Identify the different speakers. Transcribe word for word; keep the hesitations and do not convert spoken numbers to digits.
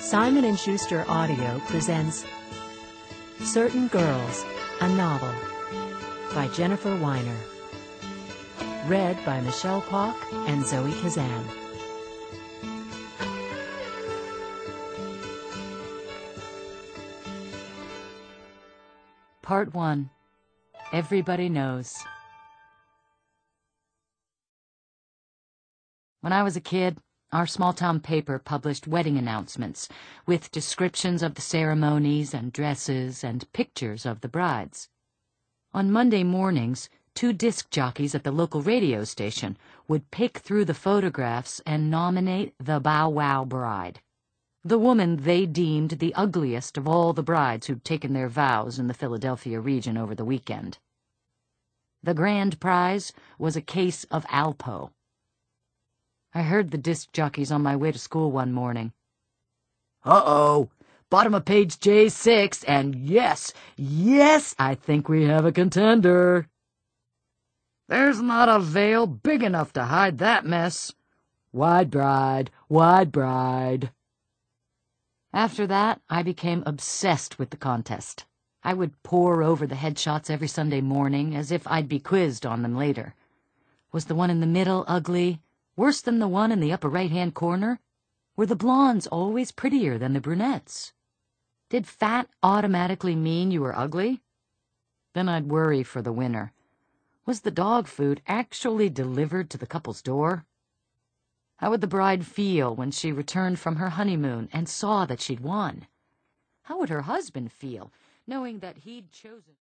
Speaker 1: Simon and Schuster Audio presents Certain Girls, a novel by Jennifer Weiner. Read by Michelle Kwok and Zoe Kazan. Part one. Everybody Knows. When I was a kid, our small-town paper published wedding announcements with descriptions of the ceremonies and dresses and pictures of the brides. On Monday mornings, two disc jockeys at the local radio station would pick through the photographs and nominate the Bow Wow bride, the woman they deemed the ugliest of all the brides who'd taken their vows in the Philadelphia region over the weekend. The grand prize was a case of Alpo. I heard the disc jockeys on my way to school one morning. Uh-oh, bottom of page J six, and yes, yes, I think we have a contender. There's not a veil big enough to hide that mess. Wide bride, wide bride. After that, I became obsessed with the contest. I would pore over the headshots every Sunday morning as if I'd be quizzed on them later. Was the one in the middle ugly? Worse than the one in the upper right-hand corner? Were the blondes always prettier than the brunettes? Did fat automatically mean you were ugly? Then I'd worry for the winner. Was the dog food actually delivered to the couple's door? How would the bride feel when she returned from her honeymoon and saw that she'd won? How would her husband feel, knowing that he'd chosen...